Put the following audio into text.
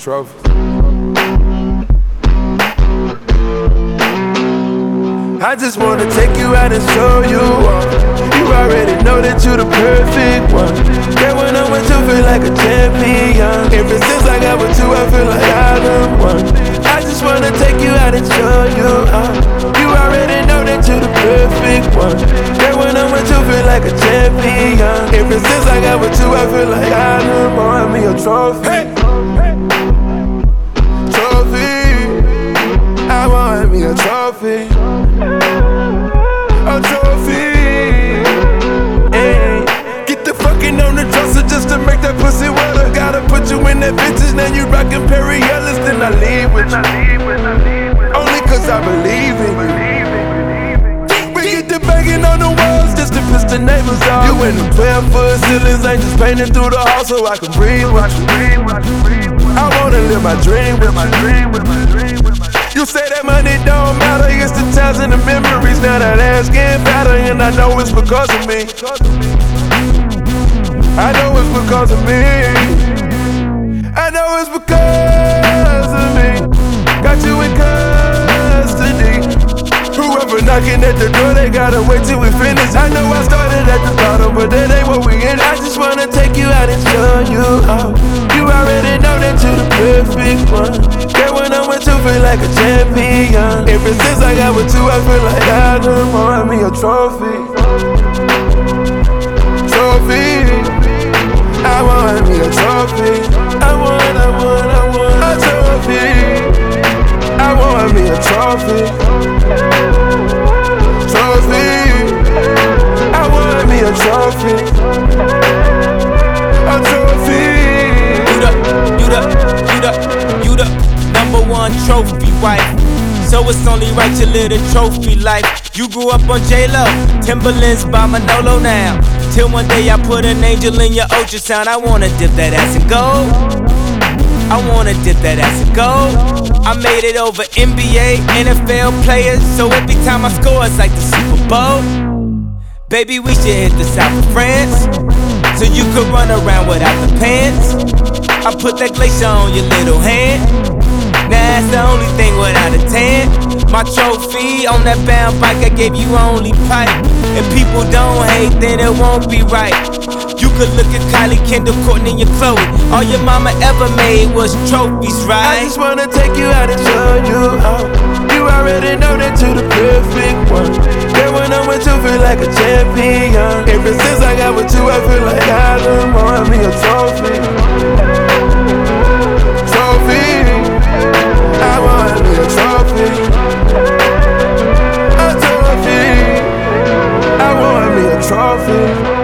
trophy. I just wanna take you out and show you all. You already know that you're the perfect one. That when I'm with you, feel like a champion. Ever since I got with you, I feel like I done won. I just wanna take you out and show you all. You already know that you're the perfect one. That when I'm with you, feel like a champion. Ever since I got with you, I feel like I done won me a trophy. Hey. Trophy. I want me a trophy. A trophy. Hey. Get the fucking on the dresser just to make that pussy wetter. Gotta put you in that vintage, now you rockin' Perry Ellis, then I leave with you. Only cause I believe in you. We get the banging on the walls just to piss the neighbors off. You in the 12-foot ceilings, ain't just painting through the hall so I can breathe with you. I wanna live my dream with my dream. You say that money don't matter, it's the times and the memories. Now that ass getting fatter, and I know it's because of me. I know it's because of me. I know it's because of me. Got you in custody. Whoever knocking at the door, they gotta wait till we finish. I know I started at the bottom, but that ain't what we in. I just wanna take you out and show you out. You already know that you're the perfect one. That when I'm with you, feel like a champion. Ever since I got with you, I feel like I done won me a trophy. Trophy. I want me a trophy. I want a trophy. I want me a trophy. Trophy. I want me a trophy. A trophy. You the #1 trophy wife. So it's only right you live a trophy life. You grew up on J-Lo, Timberlands by Manolo now. Till one day I put an angel in your ultrasound. I wanna dip that ass in gold. I wanna dip that ass in gold. I made it over NBA, NFL players. So every time I score it's like the Super Bowl. Baby, we should hit the south of France, so you could run around without the pants. I put that glacier on your little hand. Now that's the only thing without a tan. My trophy on that bound bike, I gave you only pipe. If people don't hate, then it won't be right. You could look at Kylie, Kendall, Courtney, and Chloe. All your mama ever made was trophies, right? I just wanna take you out and show you out. You already know that you're the perfect one. That when I'm with you, feel like a champion. Ever since I got with you, I feel like I done won me a trophy. Trophy. I want me a trophy. A trophy. I want me a trophy.